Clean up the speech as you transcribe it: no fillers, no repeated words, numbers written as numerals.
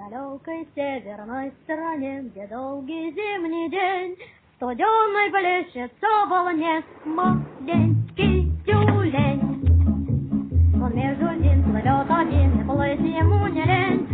далекой северной стороне, где долгий зимний день студеный плещется в волне маленький тюлень. Он между зим плывет один, и плыть ему не лень.